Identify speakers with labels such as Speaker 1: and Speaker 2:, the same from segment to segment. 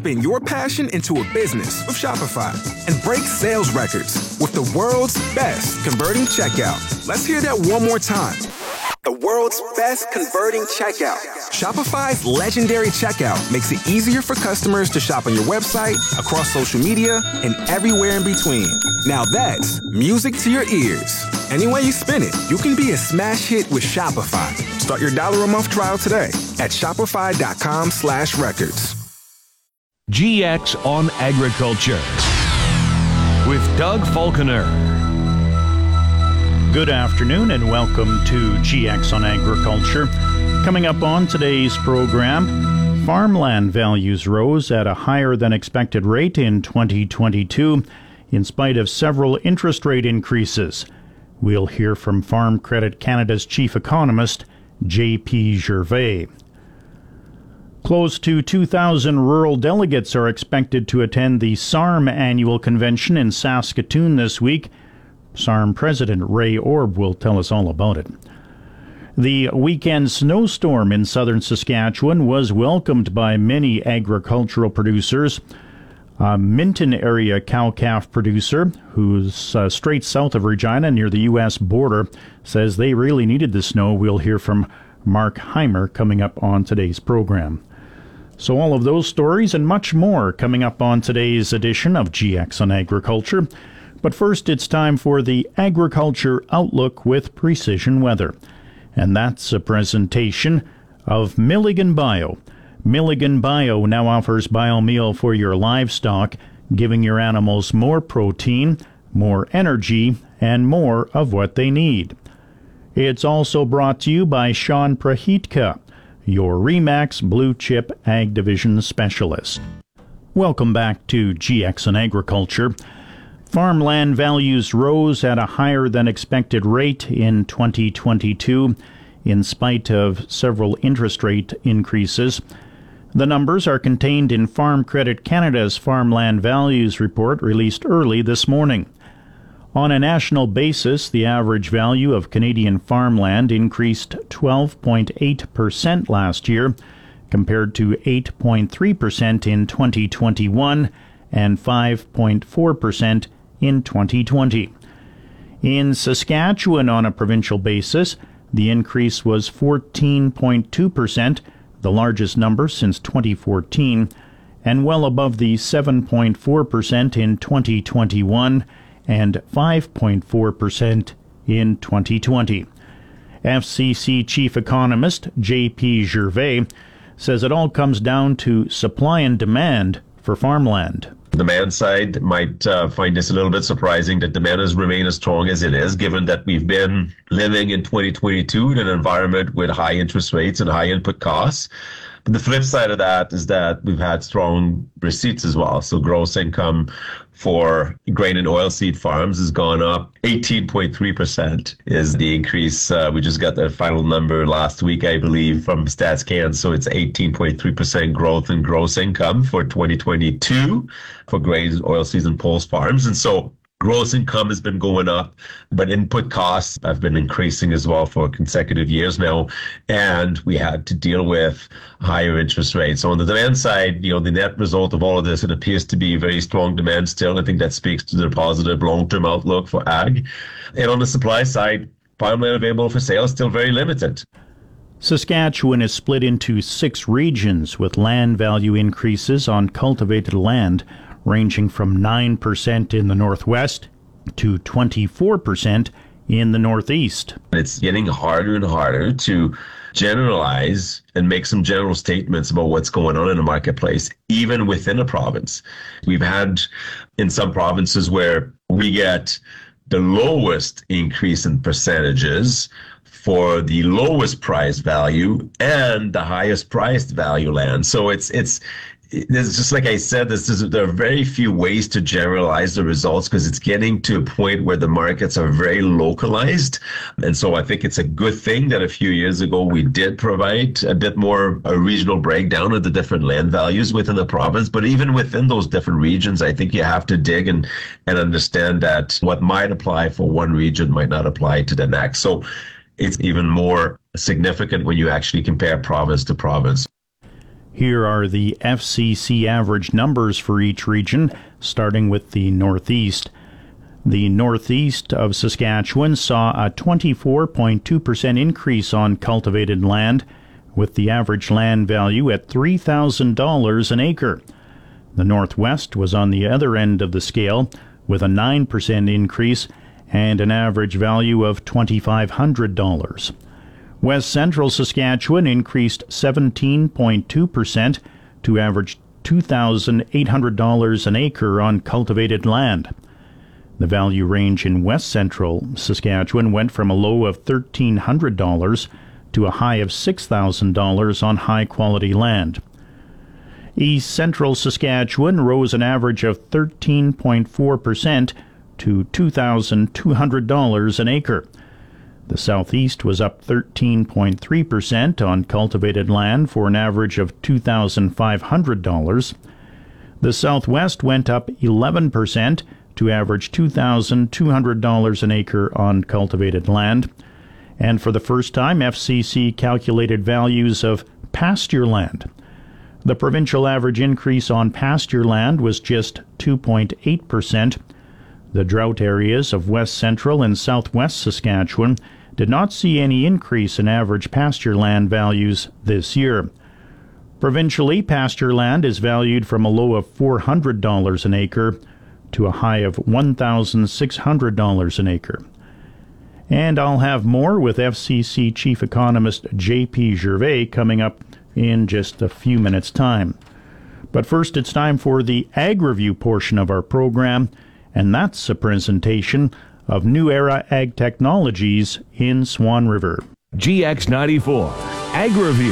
Speaker 1: spin your passion into a business with Shopify and break sales records with the world's best converting checkout. Let's hear that one more time. The world's best converting checkout. Shopify's legendary checkout makes it easier for customers to shop on your website, across social media, and everywhere in between. Now that's music to your ears. Any way you spin it, you can be a smash hit with Shopify. Start your $1 a month trial today at shopify.com/records.
Speaker 2: GX on Agriculture with Doug Falconer.
Speaker 3: Good afternoon and welcome to GX on Agriculture. Coming up on today's program, farmland values rose at a higher than expected rate in 2022 in spite of several interest rate increases. We'll hear from Farm Credit Canada's chief economist, J.P. Gervais. Close to 2,000 rural delegates are expected to attend the SARM annual convention in Saskatoon this week. SARM President Ray Orb will tell us all about it. The weekend snowstorm in southern Saskatchewan was welcomed by many agricultural producers. A Minton area cow-calf producer who's straight south of Regina near the U.S. border says they really needed the snow. We'll hear from Mark Heimer coming up on today's program. So all of those stories and much more coming up on today's edition of GX on Agriculture. But first, it's time for the Agriculture Outlook with Precision Weather. And that's a presentation of Milligan Bio. Milligan Bio now offers biomeal for your livestock, giving your animals more protein, more energy, and more of what they need. It's also brought to you by Sean Prahitka, your RE/MAX Blue Chip Ag Division Specialist. Welcome back to GX on Agriculture. Farmland values rose at a higher than expected rate in 2022 in spite of several interest rate increases. The numbers are contained in Farm Credit Canada's Farmland Values Report released early this morning. On a national basis, the average value of Canadian farmland increased 12.8% last year, compared to 8.3% in 2021 and 5.4% in 2020. In Saskatchewan, on a provincial basis, the increase was 14.2%, the largest number since 2014, and well above the 7.4% in 2021 and 5.4% in 2020. FCC Chief Economist J.P. Gervais says it all comes down to supply and demand for farmland.
Speaker 4: Demand side might find this a little bit surprising that demand has remained as strong as it is, given that we've been living in 2022 in an environment with high interest rates and high input costs. But the flip side of that is that we've had strong receipts as well. So gross income for grain and oilseed farms has gone up 18.3% is the increase. We just got the final number last week, I believe, from StatsCan. So it's 18.3% growth in gross income for 2022 for grain, oilseeds, and pulse farms. And so gross income has been going up, but input costs have been increasing as well for consecutive years now. And we had to deal with higher interest rates. So on the demand side, the net result of all of this, it appears to be very strong demand still. I think that speaks to the positive long-term outlook for ag. And on the supply side, farmland available for sale is still very limited.
Speaker 3: Saskatchewan is split into 6 regions with land value increases on cultivated land ranging from 9% in the northwest to 24% in the northeast.
Speaker 4: It's getting harder and harder to generalize and make some general statements about what's going on in the marketplace, even within a province. We've had in some provinces where we get the lowest increase in percentages for the lowest price value and the highest priced value land. So it's there's just like I said, there are very few ways to generalize the results because it's getting to a point where the markets are very localized. And so I think it's a good thing that a few years ago we did provide a bit more a regional breakdown of the different land values within the province. But even within those different regions, I think you have to dig and understand that what might apply for one region might not apply to the next. So it's even more significant when you actually compare province to province.
Speaker 3: Here are the FCC average numbers for each region, starting with the Northeast. The Northeast of Saskatchewan saw a 24.2% increase on cultivated land, with the average land value at $3,000 an acre. The Northwest was on the other end of the scale, with a 9% increase and an average value of $2,500. West Central Saskatchewan increased 17.2% to average $2,800 an acre on cultivated land. The value range in West Central Saskatchewan went from a low of $1,300 to a high of $6,000 on high-quality land. East Central Saskatchewan rose an average of 13.4% to $2,200 an acre. The Southeast was up 13.3% on cultivated land for an average of $2,500. The Southwest went up 11% to average $2,200 an acre on cultivated land. And for the first time, FCC calculated values of pasture land. The provincial average increase on pasture land was just 2.8%. The drought areas of West Central and Southwest Saskatchewan did not see any increase in average pasture land values this year. Provincially, pasture land is valued from a low of $400 an acre to a high of $1,600 an acre. And I'll have more with FCC Chief Economist J.P. Gervais coming up in just a few minutes' time. But first, it's time for the Ag Review portion of our program, and that's a presentation of New Era Ag Technologies in Swan River.
Speaker 2: GX94 Ag Review.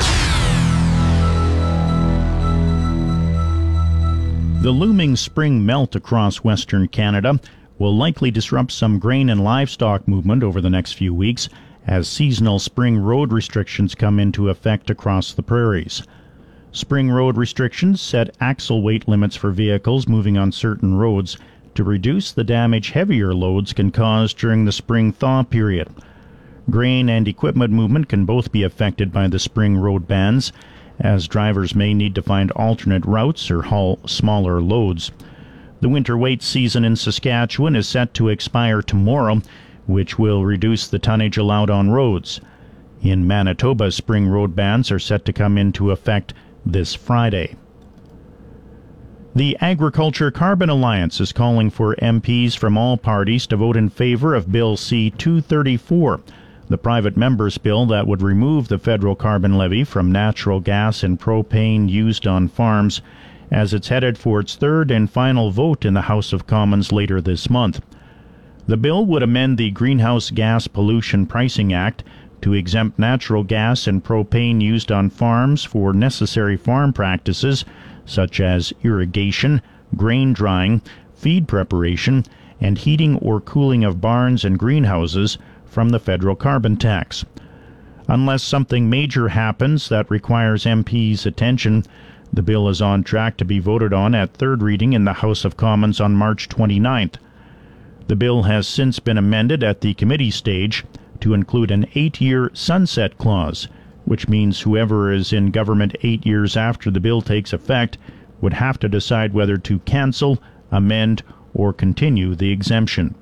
Speaker 3: The looming spring melt across Western Canada will likely disrupt some grain and livestock movement over the next few weeks as seasonal spring road restrictions come into effect across the prairies. Spring road restrictions set axle weight limits for vehicles moving on certain roads to reduce the damage heavier loads can cause during the spring thaw period. Grain and equipment movement can both be affected by the spring road bans, as drivers may need to find alternate routes or haul smaller loads. The winter weight season in Saskatchewan is set to expire tomorrow, which will reduce the tonnage allowed on roads. In Manitoba, spring road bans are set to come into effect this Friday. The Agriculture Carbon Alliance is calling for MPs from all parties to vote in favor of Bill C-234, the private member's bill that would remove the federal carbon levy from natural gas and propane used on farms, as it's headed for its third and final vote in the House of Commons later this month. The bill would amend the Greenhouse Gas Pollution Pricing Act to exempt natural gas and propane used on farms for necessary farm practices such as irrigation, grain drying, feed preparation, and heating or cooling of barns and greenhouses from the federal carbon tax. Unless something major happens that requires MPs' attention, the bill is on track to be voted on at third reading in the House of Commons on March 29th. The bill has since been amended at the committee stage to include an 8-year sunset clause, which means whoever is in government 8 years after the bill takes effect would have to decide whether to cancel, amend, or continue the exemption.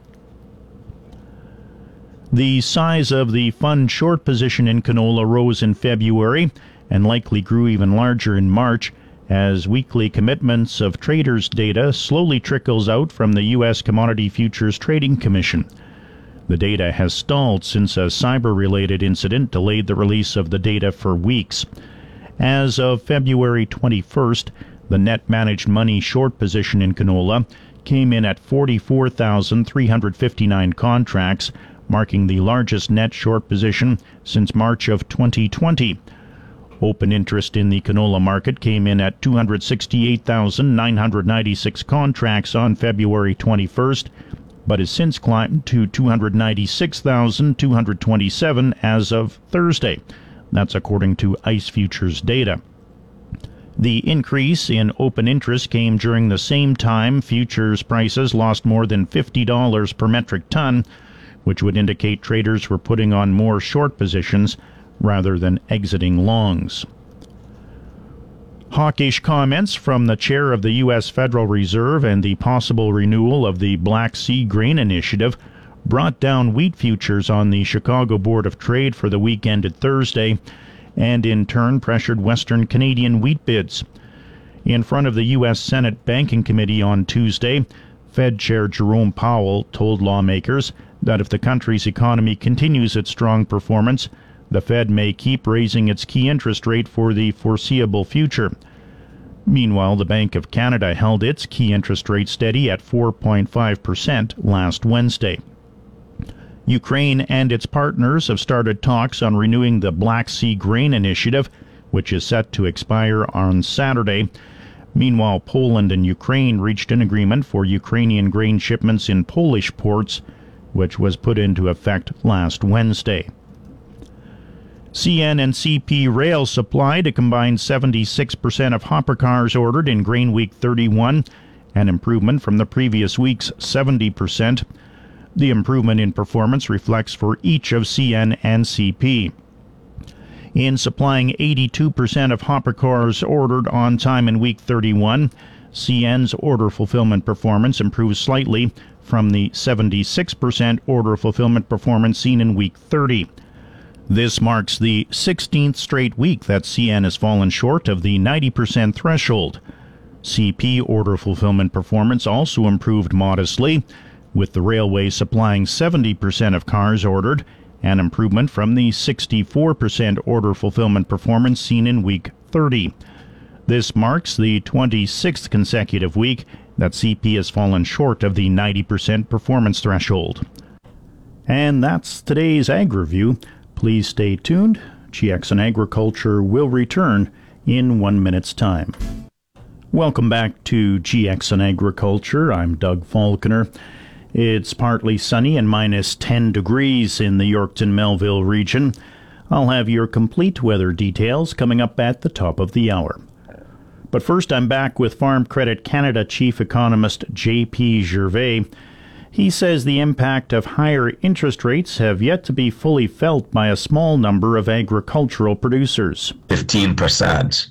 Speaker 3: The size of the fund short position in canola rose in February and likely grew even larger in March as weekly commitments of traders' data slowly trickles out from the U.S. Commodity Futures Trading Commission. The data has stalled since a cyber-related incident delayed the release of the data for weeks. As of February 21st, the net managed money short position in canola came in at 44,359 contracts, marking the largest net short position since March of 2020. Open interest in the canola market came in at 268,996 contracts on February 21st, but has since climbed to 296,227 as of Thursday. That's according to ICE Futures data. The increase in open interest came during the same time futures prices lost more than $50 per metric ton, which would indicate traders were putting on more short positions rather than exiting longs. Hawkish comments from the chair of the U.S. Federal Reserve and the possible renewal of the Black Sea Grain Initiative brought down wheat futures on the Chicago Board of Trade for the week ended Thursday, and in turn pressured Western Canadian wheat bids. In front of the U.S. Senate Banking Committee on Tuesday, Fed Chair Jerome Powell told lawmakers that if the country's economy continues its strong performance, the Fed may keep raising its key interest rate for the foreseeable future. Meanwhile, the Bank of Canada held its key interest rate steady at 4.5% last Wednesday. Ukraine and its partners have started talks on renewing the Black Sea Grain Initiative, which is set to expire on Saturday. Meanwhile, Poland and Ukraine reached an agreement for Ukrainian grain shipments in Polish ports, which was put into effect last Wednesday. CN and CP Rail supplied a combined 76% of hopper cars ordered in Grain Week 31, an improvement from the previous week's 70%. The improvement in performance reflects for each of CN and CP. In supplying 82% of hopper cars ordered on time in Week 31, CN's order fulfillment performance improved slightly from the 76% order fulfillment performance seen in Week 30. This marks the 16th straight week that CN has fallen short of the 90% threshold. CP order fulfillment performance also improved modestly, with the railway supplying 70% of cars ordered, an improvement from the 64% order fulfillment performance seen in Week 30. This marks the 26th consecutive week that CP has fallen short of the 90% performance threshold. And that's today's Ag Review. Please stay tuned. GX on Agriculture will return in 1 minute's time. Welcome back to GX on Agriculture. I'm Doug Falconer. It's partly sunny and minus 10 degrees in the Yorkton-Melville region. I'll have your complete weather details coming up at the top of the hour. But first, I'm back with Farm Credit Canada Chief Economist J.P. Gervais. He says the impact of higher interest rates have yet to be fully felt by a small number of agricultural producers.
Speaker 4: 15%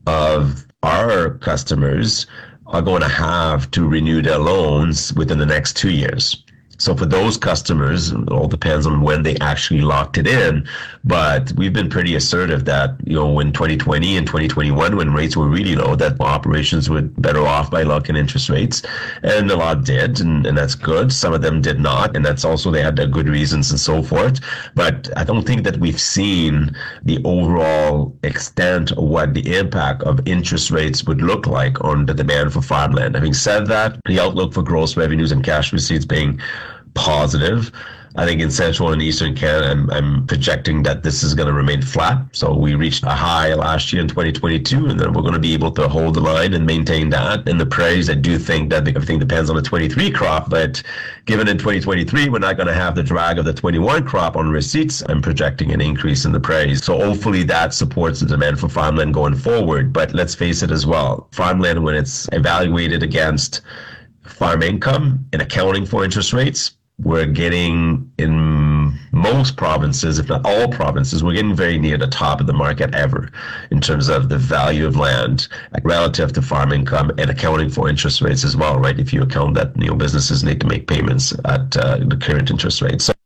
Speaker 4: of our customers are going to have to renew their loans within the next 2 years. So for those customers, it all depends on when they actually locked it in. But we've been pretty assertive that, in 2020 and 2021, when rates were really low, that operations were better off by locking interest rates. And a lot did, and that's good. Some of them did not. And that's also, they had their good reasons and so forth. But I don't think that we've seen the overall extent of what the impact of interest rates would look like on the demand for farmland. Having said that, the outlook for gross revenues and cash receipts being positive. I think in Central and Eastern Canada, I'm projecting that this is going to remain flat. So we reached a high last year in 2022, and then we're going to be able to hold the line and maintain that. In the prairies, I do think that everything depends on the 23 crop, but given in 2023, we're not going to have the drag of the 21 crop on receipts, I'm projecting an increase in the prairies. So hopefully that supports the demand for farmland going forward. But let's face it as well, farmland, when it's evaluated against farm income and accounting for interest rates, we're getting, in most provinces, if not all provinces, we're getting very near the top of the market ever in terms of the value of land relative to farm income and accounting for interest rates as well, right? If you account that businesses need to make payments at the current interest rates. So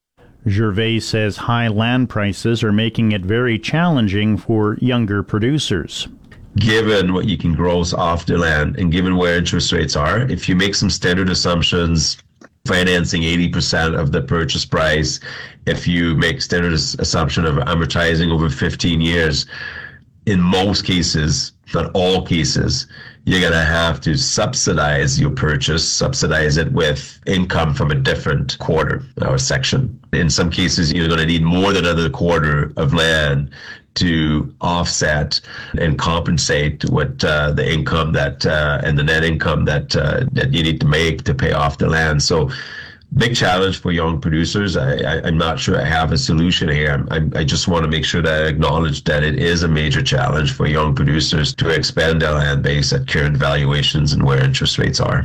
Speaker 3: Gervais says high land prices are making it very challenging for younger producers.
Speaker 4: Given what you can gross off the land and given where interest rates are, if you make some standard assumptions, financing 80% of the purchase price, if you make standard assumption of amortizing over 15 years, in most cases, not all cases, you're going to have to subsidize your purchase, subsidize it with income from a different quarter or section. In some cases, you're going to need more than another quarter of land to offset and compensate what the income that and the net income that you need to make to pay off the land. So big challenge for young producers. I'm not sure I have a solution here. I just want to make sure that I acknowledge that it is a major challenge for young producers to expand their land base at current valuations and where interest rates are.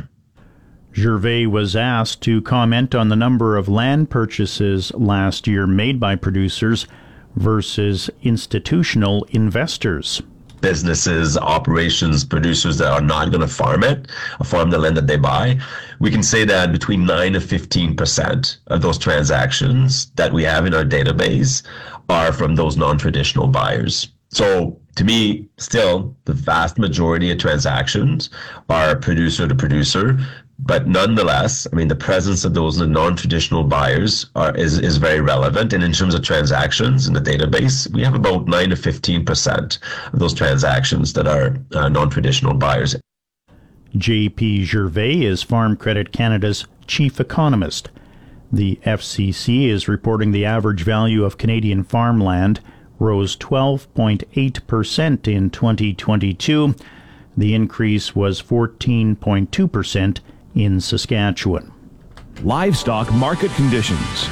Speaker 3: Gervais was asked to comment on the number of land purchases last year made by producers versus institutional investors.
Speaker 4: businesses, operations, producers that are not going to farm the land that they buy, we can say that between 9 and 15% of those transactions that we have in our database are from those non-traditional buyers. So to me, still, the vast majority of transactions are producer to producer. But nonetheless, I mean, the presence of those non-traditional buyers is very relevant. And in terms of transactions in the database, we have about 9 to 15% of those transactions that are non-traditional buyers.
Speaker 3: JP Gervais is Farm Credit Canada's chief economist. The FCC is reporting the average value of Canadian farmland rose 12.8% in 2022. The increase was 14.2% in Saskatchewan.
Speaker 2: Livestock market conditions.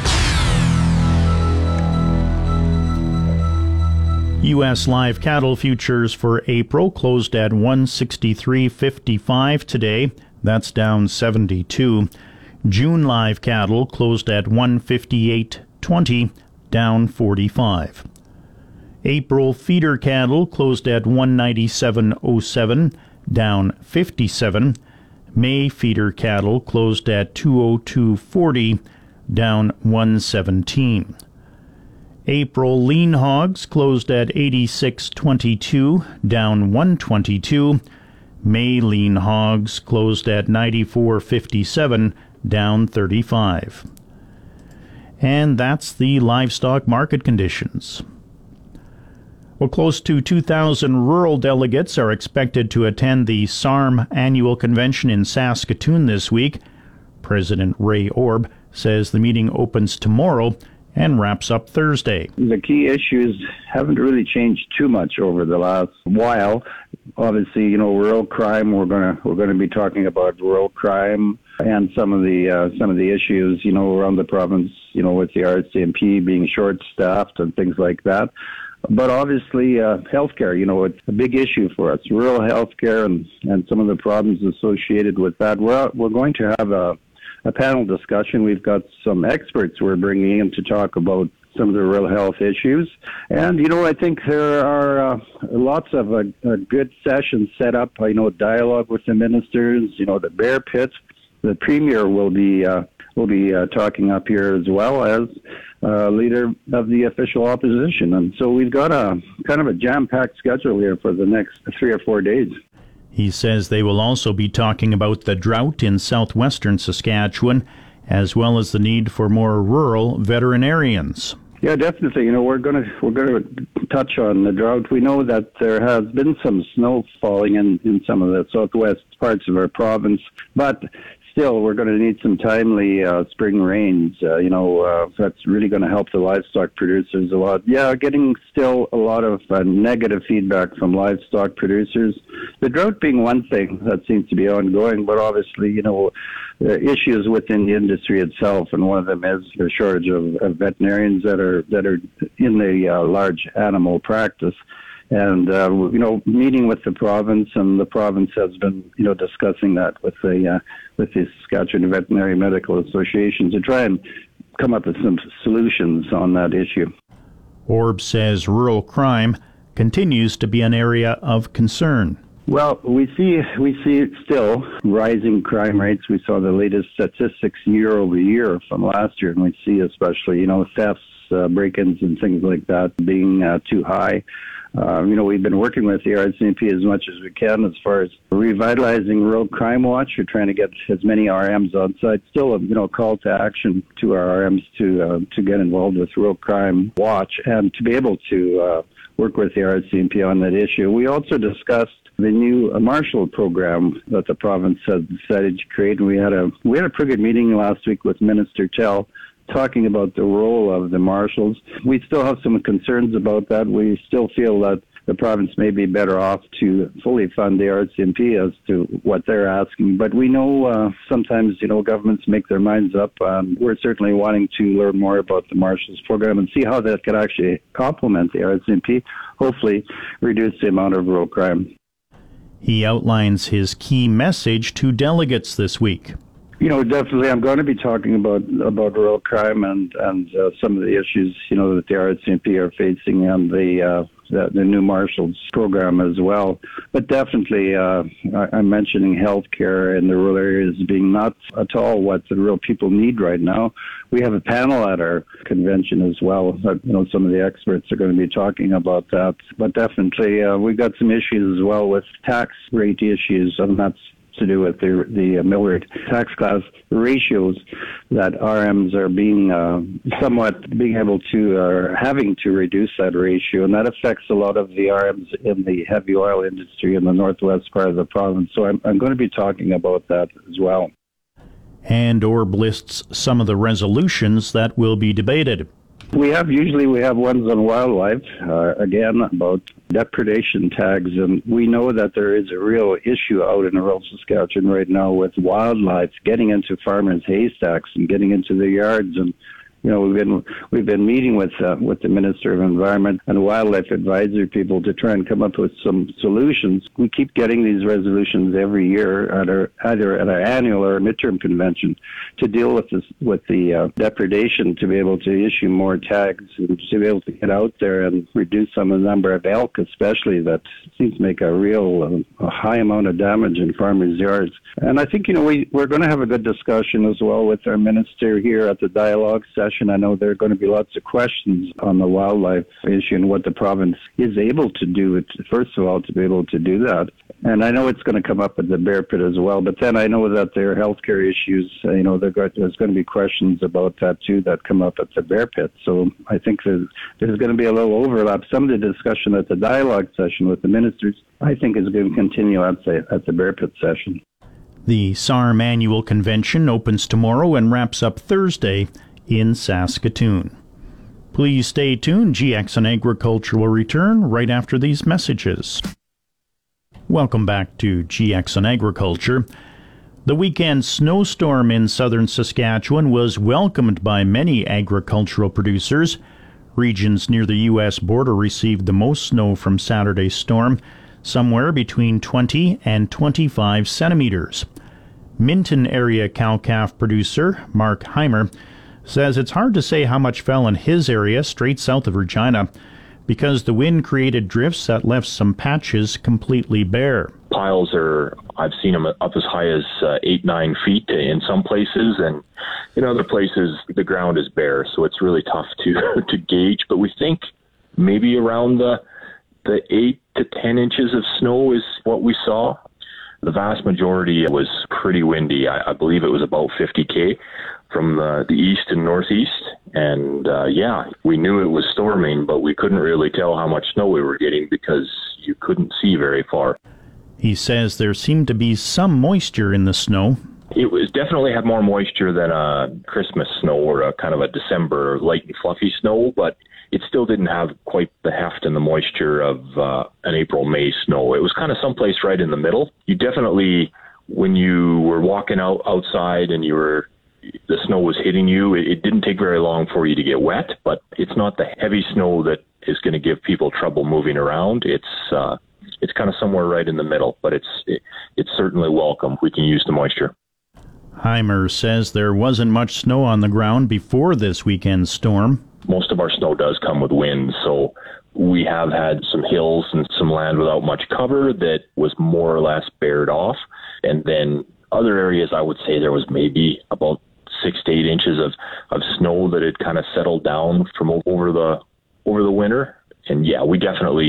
Speaker 3: U.S. live cattle futures for April closed at 163.55 today. That's down 72. June live cattle closed at 158.20, down 45. April feeder cattle closed at 197.07, down 57. May feeder cattle closed at 202.40, down 117. April lean hogs closed at 86.22, down 122. May lean hogs closed at 94.57, down 35. And that's the livestock market conditions. Well, close to 2,000 rural delegates are expected to attend the SARM annual convention in Saskatoon this week. President Ray Orb says the meeting opens tomorrow and wraps up Thursday.
Speaker 5: The key issues haven't really changed too much over the last while. Obviously, rural crime. We're going to be talking about rural crime and some of the issues, around the province, with the RCMP being short-staffed and things like that. But obviously, healthcare, it's a big issue for us. Rural healthcare and some of the problems associated with that. We're going to have a panel discussion. We've got some experts we're bringing in to talk about some of the rural health issues. And, I think there are lots of good sessions set up. Dialogue with the ministers, the bear pit. The premier will be talking up here, as well as leader of the official opposition. And so we've got a kind of a jam-packed schedule here for the next 3 or 4 days.
Speaker 3: He says they will also be talking about the drought in southwestern Saskatchewan, as well as the need for more rural veterinarians.
Speaker 5: Yeah, definitely. We're going to touch on the drought. We know that there has been some snow falling in some of the southwest parts of our province, but still, we're going to need some timely spring rains. That's really going to help the livestock producers a lot. Yeah, getting still a lot of negative feedback from livestock producers. The drought being one thing that seems to be ongoing, but obviously, issues within the industry itself, and one of them is the shortage of veterinarians that are in the large animal practice. And, meeting with the province, and the province has been, discussing that with the Saskatchewan Veterinary Medical Association to try and come up with some solutions on that issue.
Speaker 3: Orb says rural crime continues to be an area of concern.
Speaker 5: Well, we see still rising crime rates. We saw the latest statistics year over year from last year, and we see especially, thefts, break-ins and things like that being too high. We've been working with the RCMP as much as we can as far as revitalizing Rural Crime Watch. We're trying to get as many RMs on site. Still a call to action to our RMs to get involved with Rural Crime Watch and to be able to work with the RCMP on that issue. We also discussed the new Marshal program that the province has decided to create, and we had a pretty good meeting last week with Minister Tell, talking about the role of the marshals. We still have some concerns about that. We still feel that the province may be better off to fully fund the RCMP as to what they're asking. But we know sometimes, governments make their minds up. We're certainly wanting to learn more about the marshals program and see how that could actually complement the RCMP, hopefully reduce the amount of rural crime.
Speaker 3: He outlines his key message to delegates this week.
Speaker 5: Definitely, I'm going to be talking about rural crime and some of the issues, that the RCMP are facing, and the the new Marshall's program as well. But definitely, I'm mentioning healthcare in the rural areas being not at all what the real people need right now. We have a panel at our convention as well. Some of the experts are going to be talking about that. But definitely, we've got some issues as well with tax rate issues, and that's to do with the Millard tax class ratios that RMs are being able to or having to reduce that ratio, and that affects a lot of the RMs in the heavy oil industry in the northwest part of the province. So I'm going to be talking about that as well.
Speaker 3: And Orb lists some of the resolutions that will be debated.
Speaker 5: We have ones on wildlife, again, about depredation tags, and we know that there is a real issue out in rural Saskatchewan right now with wildlife getting into farmers' haystacks and getting into their yards. And we've been meeting with the Minister of Environment and Wildlife Advisory people to try and come up with some solutions. We keep getting these resolutions every year either at our annual or midterm convention to deal with the depredation, to be able to issue more tags and to be able to get out there and reduce some of the number of elk, especially, that seems to make a high amount of damage in farmers' yards. And I think we're going to have a good discussion as well with our minister here at the dialogue session. I know there are going to be lots of questions on the wildlife issue and what the province is able to do, first of all, to be able to do that. And I know it's going to come up at the Bear Pit as well, but then I know that there are healthcare issues. There's going to be questions about that too that come up at the Bear Pit. So I think there's going to be a little overlap. Some of the discussion at the dialogue session with the ministers, I think, is going to continue at the Bear Pit session.
Speaker 3: The SARM annual convention opens tomorrow and wraps up Thursday in Saskatoon. Please stay tuned. GX on Agriculture will return right after these messages. Welcome back to GX on Agriculture. The weekend snowstorm in southern Saskatchewan was welcomed by many agricultural producers. Regions near the U.S. border received the most snow from Saturday's storm, somewhere between 20 and 25 centimeters. Minton area cow-calf producer Mark Heimer says it's hard to say how much fell in his area straight south of Regina because the wind created drifts that left some patches completely bare.
Speaker 6: Piles I've seen them up as high as 8-9 feet in some places, and in other places the ground is bare, so it's really tough to gauge. But we think maybe around the 8 to 10 inches of snow is what we saw. The vast majority was pretty windy. I believe it was about 50 from the east and northeast. And we knew it was storming, but we couldn't really tell how much snow we were getting because you couldn't see very far.
Speaker 3: He says there seemed to be some moisture in the snow.
Speaker 6: It was definitely had more moisture than a Christmas snow or a kind of a December light and fluffy snow, but it still didn't have quite the heft and the moisture of an April-May snow. It was kind of someplace right in the middle. You definitely, when you were walking outside and the snow was hitting you, it didn't take very long for you to get wet, but it's not the heavy snow that is going to give people trouble moving around. It's kind of somewhere right in the middle, but it's certainly welcome. We can use the moisture.
Speaker 3: Heimer says there wasn't much snow on the ground before this weekend's storm.
Speaker 6: Most of our snow does come with wind, so we have had some hills and some land without much cover that was more or less bared off. And then other areas, I would say there was maybe about 6 to 8 inches of snow that had kind of settled down from over the winter. And yeah, we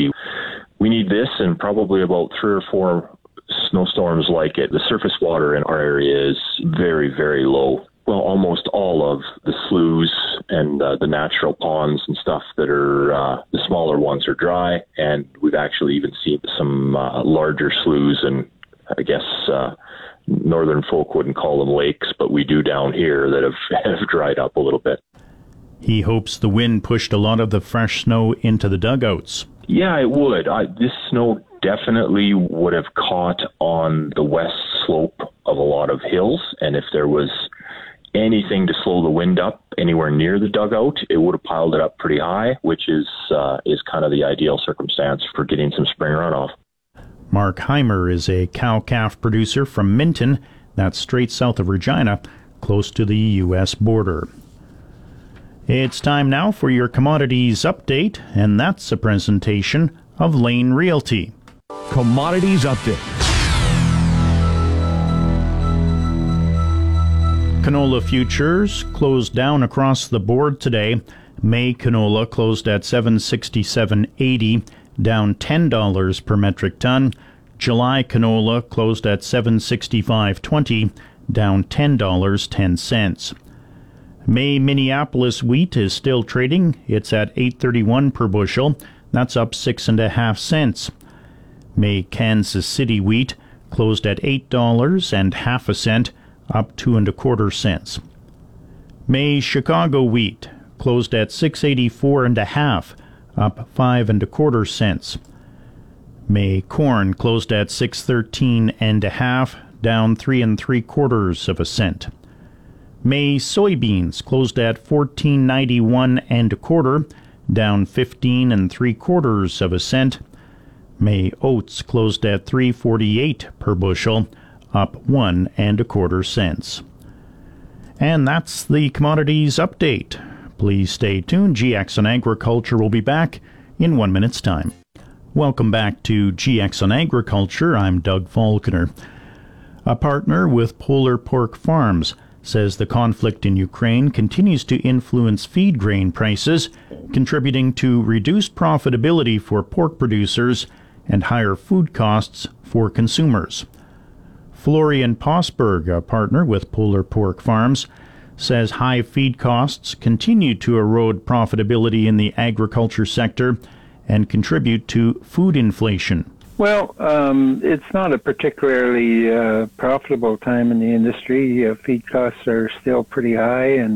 Speaker 6: need this and probably about 3 or 4 snowstorms like it. The surface water in our area is very, very low. Well, almost all of the sloughs and the natural ponds and stuff that are the smaller ones are dry, and we've actually even seen some larger sloughs, and I guess northern folk wouldn't call them lakes, but we do down here, that have dried up a little bit.
Speaker 3: He hopes the wind pushed a lot of the fresh snow into the dugouts.
Speaker 6: Yeah, it would. This snow definitely would have caught on the west slope of a lot of hills, and if there was anything to slow the wind up anywhere near the dugout, it would have piled it up pretty high, which is kind of the ideal circumstance for getting some spring runoff.
Speaker 3: Mark Heimer is a cow-calf producer from Minton, that's straight south of Regina, close to the U.S. border. It's time now for your commodities update, and that's a presentation of Lane Realty.
Speaker 2: Commodities update.
Speaker 3: Canola futures closed down across the board today. May canola closed at $767.80, down $10 per metric ton. July canola closed at $765.20, down $10.10. May Minneapolis wheat is still trading. It's at $8.31 per bushel. That's up 6.5 cents. May Kansas City wheat closed at $8.50 cent, up 2.25 cents. May Chicago wheat closed at $6.84.5, up 5.25 cents. May corn closed at $6.13.5, down 3.75 cents. May soybeans closed at $14.91.25, down 15.75 cents. May oats closed at $3.48 per bushel, up 1.25 cents. And that's the commodities update. Please stay tuned. GX on Agriculture will be back in 1 minute's time. Welcome back to GX on Agriculture. I'm Doug Falconer. A partner with Polar Pork Farms says the conflict in Ukraine continues to influence feed grain prices, contributing to reduced profitability for pork producers and higher food costs for consumers. Florian Posberg, a partner with Polar Pork Farms, says high feed costs continue to erode profitability in the agriculture sector and contribute to food inflation.
Speaker 7: Well, it's not a particularly profitable time in the industry. Feed costs are still pretty high, and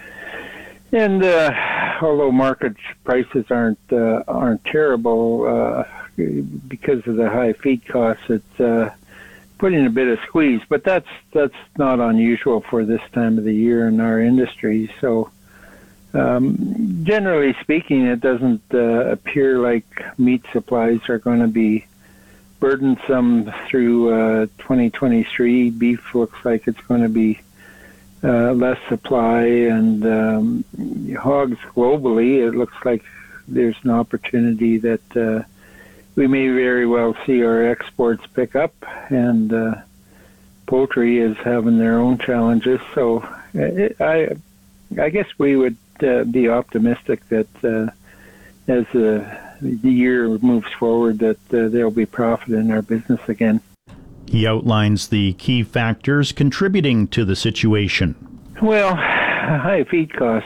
Speaker 7: although market prices aren't terrible, because of the high feed costs, it's putting a bit of squeeze. But that's not unusual for this time of the year in our industry. So, generally speaking, it doesn't appear like meat supplies are going to be burdensome through 2023. Beef looks like it's going to be less supply, and hogs globally, it looks like there's an opportunity that we may very well see our exports pick up, and poultry is having their own challenges. So I guess we would be optimistic that as the year moves forward, that there'll be profit in our business again.
Speaker 3: He outlines the key factors contributing to the situation.
Speaker 7: Well, high feed costs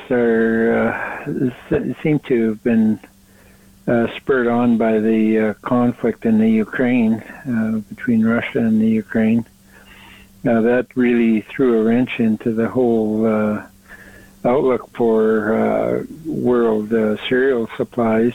Speaker 7: seem to have been spurred on by the conflict in the Ukraine, between Russia and the Ukraine. That really threw a wrench into the whole outlook for world cereal supplies.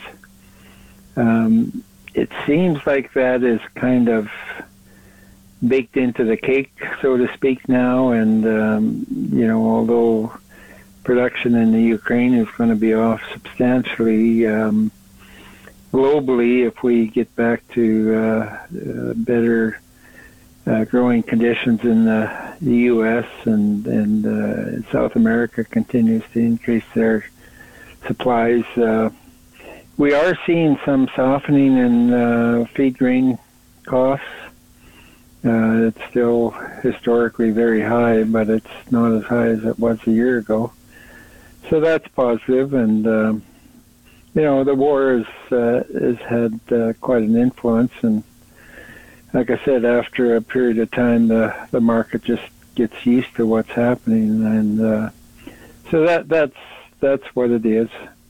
Speaker 7: It seems like that is kind of baked into the cake, so to speak, now. And, although production in the Ukraine is going to be off substantially, globally, if we get back to better growing conditions in the U.S. and South America continues to increase their supplies, we are seeing some softening in feed grain costs. It's still historically very high, but it's not as high as it was a year ago. So that's positive, and the war has had quite an influence. And like I said, after a period of time, the market just gets used to what's happening, and so that's what it is.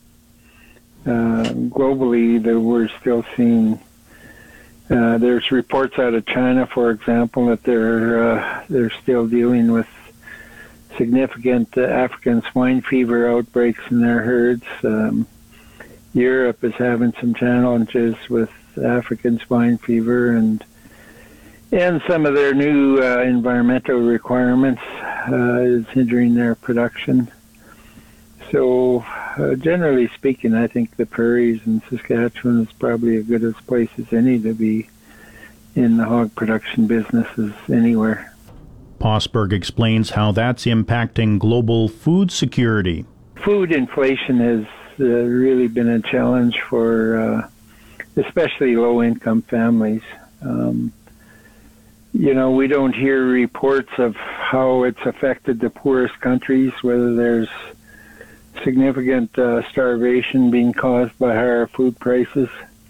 Speaker 7: Globally, we're still seeing. There's reports out of China, for example, that they're still dealing with significant African swine fever outbreaks in their herds. Europe is having some challenges with African swine fever, and some of their new environmental requirements is hindering their production. So, generally speaking, I think the prairies in Saskatchewan is probably as good a place as any to be in the hog production businesses anywhere.
Speaker 3: Posberg explains how that's impacting global food security.
Speaker 7: food inflation has really been a challenge for especially low-income families. We don't hear reports of how it's affected the poorest countries, whether there's significant starvation being caused by higher food prices.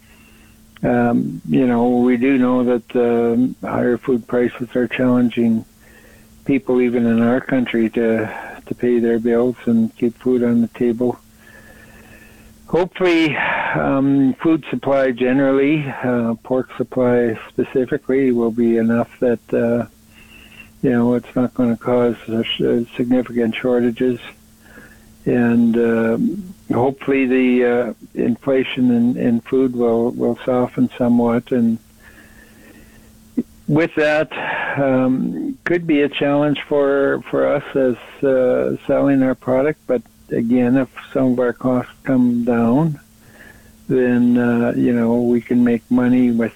Speaker 7: We do know that higher food prices are challenging people even in our country to pay their bills and keep food on the table. Hopefully, food supply generally, pork supply specifically, will be enough that, it's not going to cause significant shortages. And hopefully the inflation in food will soften somewhat. And with that, could be a challenge for us as selling our product, but again, if some of our costs come down, then we can make money with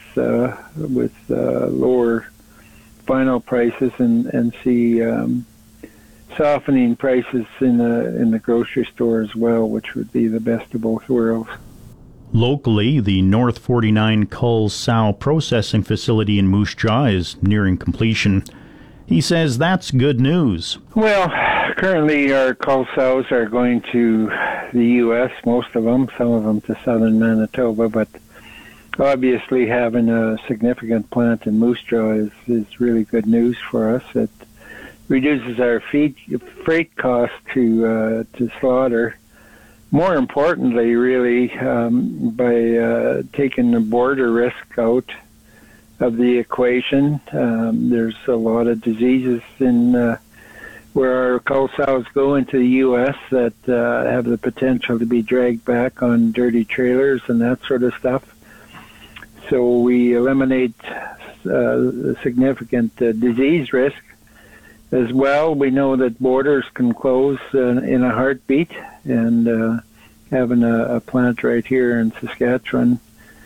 Speaker 7: lower final prices and see softening prices in the grocery store as well, which would be the best of both worlds.
Speaker 3: Locally, the North 49 Cull Sow processing facility in Moose Jaw is nearing completion. He says that's good news.
Speaker 7: Well, currently our cull sows are going to the U.S., most of them, some of them to southern Manitoba, but obviously having a significant plant in Moose Jaw is really good news for us. It reduces our freight costs to slaughter. More importantly, really, by taking the border risk out of the equation. There's a lot of diseases in where our cull sows go into the U.S. that have the potential to be dragged back on dirty trailers and that sort of stuff. So we eliminate significant disease risk. As well, we know that borders can close in a heartbeat, and having a plant right here in Saskatchewan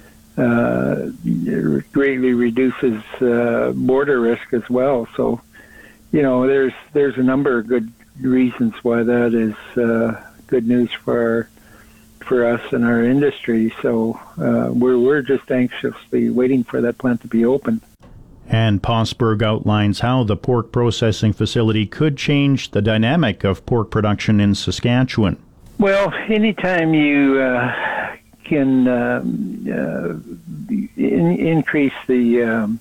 Speaker 7: greatly reduces border risk as well. So, there's a number of good reasons why that is good news for us and our industry. So we're just anxiously waiting for that plant to be open.
Speaker 3: And Posberg outlines how the pork processing facility could change the dynamic of pork production in Saskatchewan.
Speaker 7: Well, anytime you can increase the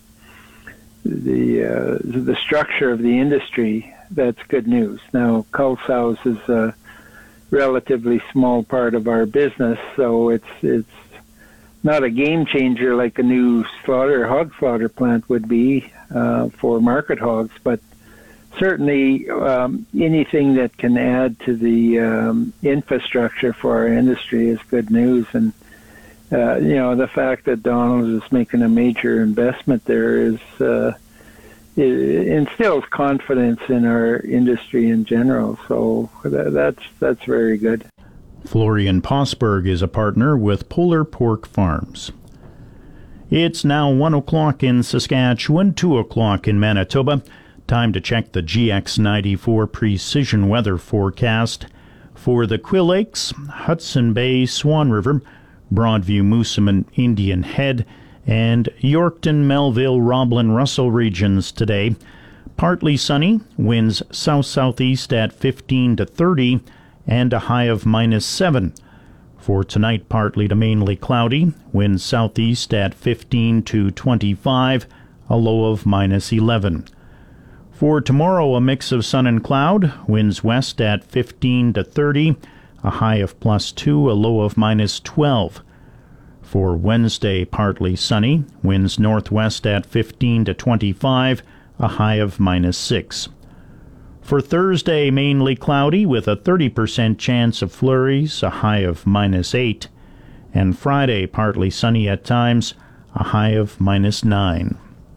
Speaker 7: structure of the industry, that's good news. Now, cull sows is a relatively small part of our business, so it's not a game changer like a new hog slaughter plant would be for market hogs, but certainly anything that can add to the infrastructure for our industry is good news. And the fact that Donald is making a major investment there it instills confidence in our industry in general. So that's very good.
Speaker 3: Florian Posberg is a partner with Polar Pork Farms. It's now 1 o'clock in Saskatchewan, 2 o'clock in Manitoba. Time to check the GX94 precision weather forecast for the Quill Lakes, Hudson Bay, Swan River, Broadview, Moosomin, Indian Head, and Yorkton, Melville, Roblin, Russell regions today. Partly sunny, winds south-southeast at 15 to 30, and a high of -7. For tonight, partly to mainly cloudy, winds southeast at 15 to 25, a low of -11. For tomorrow, a mix of sun and cloud, winds west at 15 to 30, a high of +2, a low of -12. For Wednesday, partly sunny, winds northwest at 15 to 25, a high of -6. For Thursday, mainly cloudy with a 30% chance of flurries, a high of -8. And Friday, partly sunny at times, a high of -9.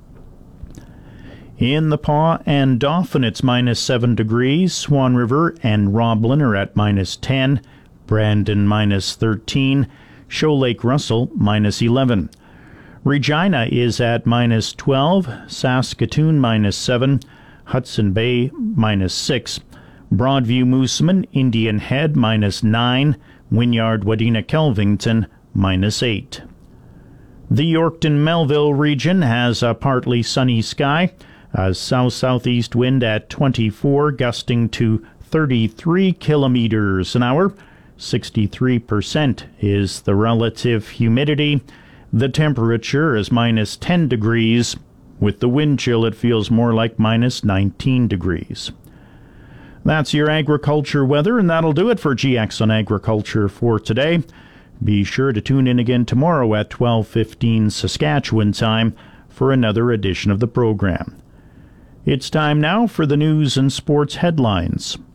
Speaker 3: In the Paw and Dauphin, it's -7 degrees. Swan River and Roblin are at -10. Brandon -13. Shoal Lake Russell -11. Regina is at -12. Saskatoon -7. Hudson Bay -6. Broadview Moosomin, Indian Head -9, Wynyard Wadena Kelvington -8. The Yorkton-Melville region has a partly sunny sky, a south-southeast wind at 24, gusting to 33 kilometers an hour. 63% is the relative humidity. The temperature is -10 degrees. With the wind chill, it feels more like -19 degrees. That's your agriculture weather, and that'll do it for GX on Agriculture for today. Be sure to tune in again tomorrow at 12:15 Saskatchewan time for another edition of the program. It's time now for the news and sports headlines.